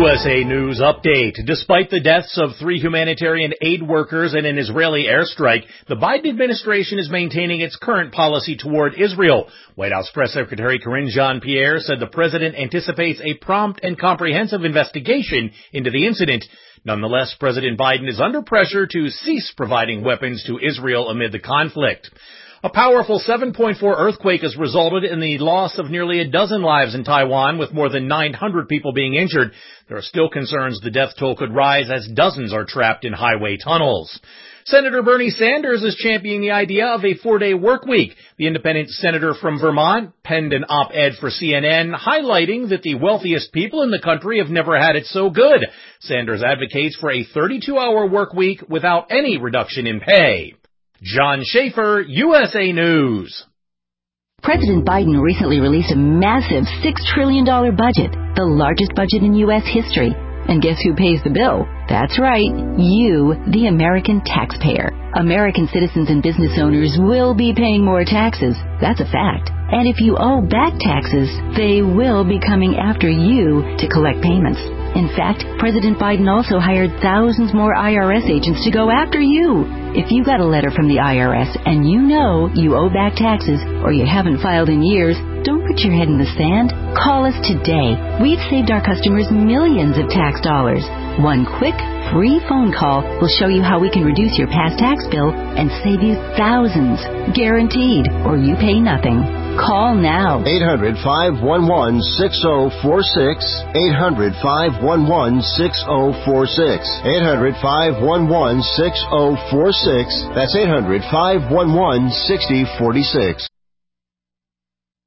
USA News Update. Despite the deaths of 3 humanitarian aid workers in an Israeli airstrike, the Biden administration is maintaining its current policy toward Israel. White House Press Secretary Karine Jean-Pierre said the president anticipates a prompt and comprehensive investigation into the incident. Nonetheless, President Biden is under pressure to cease providing weapons to Israel amid the conflict. A powerful 7.4 earthquake has resulted in the loss of nearly a dozen lives in Taiwan, with more than 900 people being injured. There are still concerns the death toll could rise as dozens are trapped in highway tunnels. Senator Bernie Sanders is championing the idea of a 4-day work week. The independent senator from Vermont penned an op-ed for CNN highlighting that the wealthiest people in the country have never had it so good. Sanders advocates for a 32-hour work week without any reduction in pay. John Schaefer, USA News. President Biden recently released a massive $6 trillion budget, the largest budget in U.S. history. And guess who pays the bill? That's right, you, the American taxpayer. American citizens and business owners will be paying more taxes. That's a fact. And if you owe back taxes, they will be coming after you to collect payments. In fact, President Biden also hired thousands more IRS agents to go after you. If you got a letter from the IRS and you know you owe back taxes or you haven't filed in years, don't put your head in the sand. Call us today. We've saved our customers millions of tax dollars. One quick, free phone call will show you how we can reduce your past tax bill and save you thousands. Guaranteed, or you pay nothing. Call now. 800-511-6046. 800-511-6046. 800-511-6046. That's 800-511-6046.